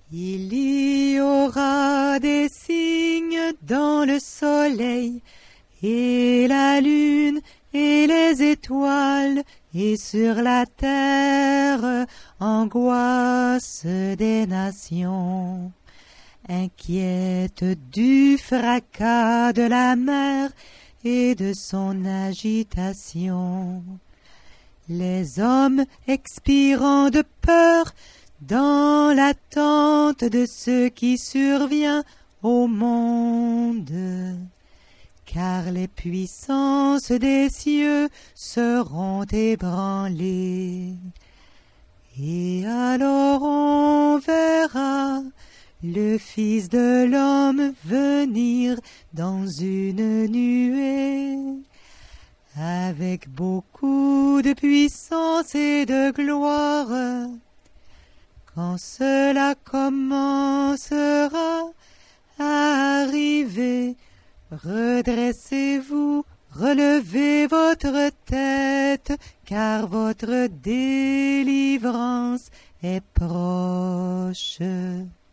Il y aura des signes dans le soleil et la lune et les étoiles, et sur la terre angoisse des nations. Inquiète du fracas de la mer et de son agitation. Les hommes expirant de peur dans l'attente de ce qui survient au monde. Car les puissances des cieux seront ébranlées. Et alors on verra le Fils de l'homme venir dans une nuée, avec beaucoup de puissance et de gloire. Quand cela commencera à arriver, redressez-vous, relevez votre tête, car votre délivrance est proche.